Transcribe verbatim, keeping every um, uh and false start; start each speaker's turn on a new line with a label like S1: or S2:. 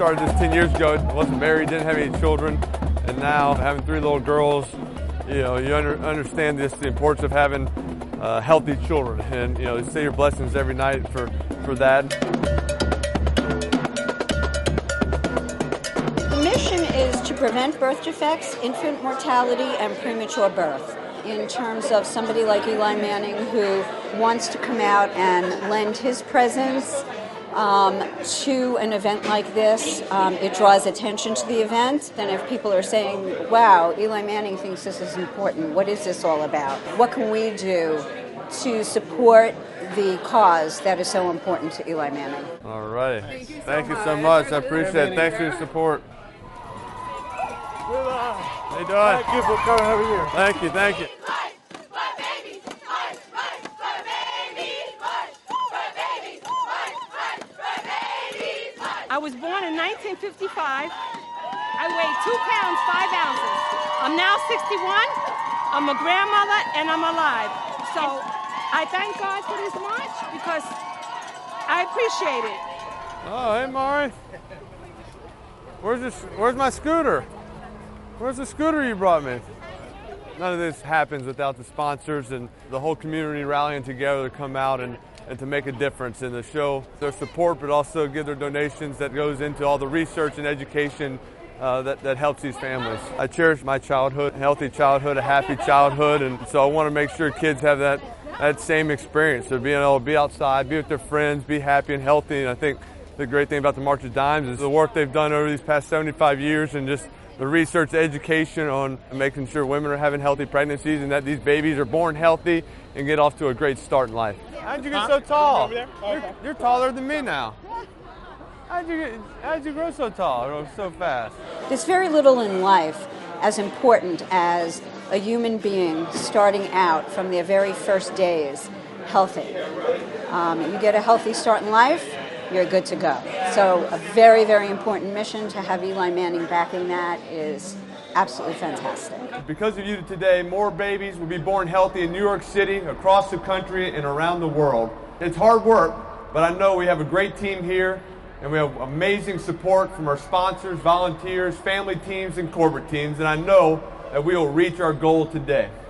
S1: started this ten years ago. I wasn't married, didn't have any children, and now having three little girls, you know, you under, understand this, the importance of having uh, healthy children, and you know, you say your blessings every night for, for that.
S2: The mission is to prevent birth defects, infant mortality, and premature birth. In terms of somebody like Eli Manning who wants to come out and lend his presence um, to an event like this, um, it draws attention to the event. And if people are saying, wow, Eli Manning thinks this is important, what is this all about? What can we do to support the cause that is so important to Eli Manning?
S1: All right.
S2: Thank you so
S1: Thank you
S2: much.
S1: so much. I appreciate it. Thanks for your support. How you doing?
S3: Thank you for coming over here.
S1: Thank you, thank you.
S4: I was born in nineteen fifty-five. I weighed two pounds, five ounces. I'm now sixty-one. I'm a grandmother and I'm alive. So I thank God for this march because I appreciate it.
S1: Oh, hey, Mari. Where's this? Where's my scooter? Where's the scooter you brought me? None of this happens without the sponsors and the whole community rallying together to come out and, and to make a difference and to show their support, but also give their donations that goes into all the research and education uh, that, that helps these families. I cherish my childhood, a healthy childhood, a happy childhood, and so I want to make sure kids have that, that same experience of being able to be outside, be with their friends, be happy and healthy. And I think the great thing about the March of Dimes is the work they've done over these past seventy-five years and just the research, the education on making sure women are having healthy pregnancies and that these babies are born healthy and get off to a great start in life. How'd you get so tall? You're, you're taller than me now. How'd you get, how'd you grow so tall or so fast?
S2: There's very little in life as important as a human being starting out from their very first days healthy. Um, you get a healthy start in life, you're good to go. So a very, very important mission. To have Eli Manning backing that is absolutely fantastic.
S1: Because of you today, more babies will be born healthy in New York City, across the country, and around the world. It's hard work, but I know we have a great team here, and we have amazing support from our sponsors, volunteers, family teams, and corporate teams, and I know that we will reach our goal today.